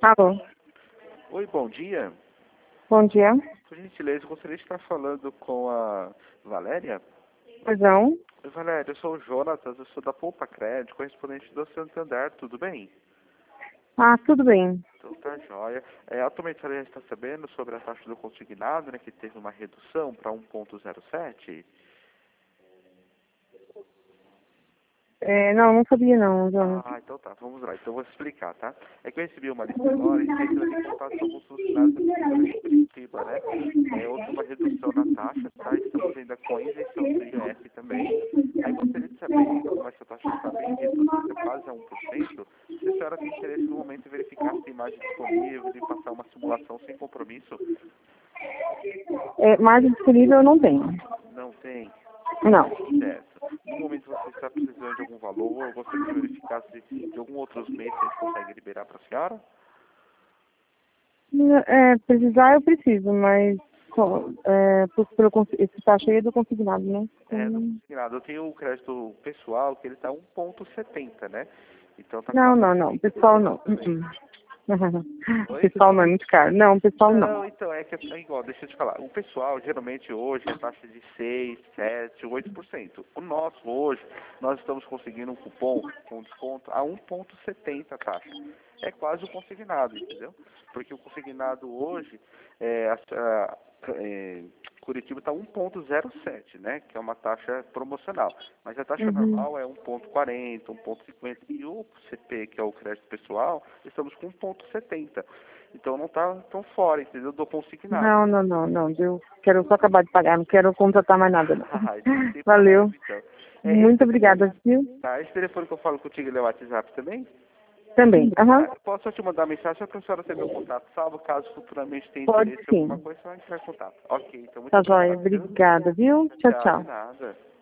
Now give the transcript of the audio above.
Alô, Oi, bom dia. bom dia. Por gentileza, eu gostaria de estar falando com a Valéria. Pois não? Oi, Valéria, eu sou o Jonatas, eu sou da Poupa Crédito, correspondente do Santander, tudo bem? Ah, tudo bem. Então tá jóia. Atualmente a senhora já está sabendo sobre a taxa do consignado, né, que teve uma redução para 1,07? Não sabia não, Jonas. Então tá, vamos lá. Então eu vou explicar, tá? É que eu recebi uma lista agora e sei que ela tem contato com alguns funcionários da Prefeitura de Curitiba, né? Houve uma redução na taxa, tá? Estamos ainda com a isenção do IOF também. Aí gostaria de saber, como essa taxa está bem reduzida, quase a 1%, se a senhora tem interesse no momento em verificar se tem imagem disponível e passar uma simulação sem compromisso. Mais disponível eu não tenho. Não tem? Não. Certo. No momento você está precisando de algum valor, eu gostaria de verificar se de algum outros meses a gente consegue liberar para a senhora. Precisar eu preciso, mas esse taxa aí é do consignado, né? Do consignado. Eu tenho o crédito pessoal, que ele está 1,70, né? Então tá Não. Pessoal não. Oi? Pessoal não é muito caro. Não, pessoal não. Não, então, é que é igual, deixa eu te falar. O pessoal, geralmente hoje, é taxa de 6, 7, 8%. O nosso hoje, nós estamos conseguindo um cupom com desconto a 1,70 a taxa. É quase o consignado, entendeu? Porque o consignado hoje, Curitiba está 1,07, né? Que é uma taxa promocional. Mas a taxa normal é 1,40, 1,50. E o CP, que é o crédito pessoal, estamos com 1,70. Então não está tão fora, entendeu? Do consignado. Não. Eu quero só acabar de pagar, não quero contratar mais nada, não. Não tem Valeu. problema, então. Muito obrigada, viu? Tá, esse telefone que eu falo contigo, ele é o WhatsApp também? Também. Eu posso só te mandar mensagem só para a senhora ter meu contato salvo, caso futuramente tenha Pode interesse em sim. alguma coisa, você vai entrar em contato. Ok, então muito Tá obrigado. joia. Obrigada, viu? Tchau, Tchau, de tchau. nada.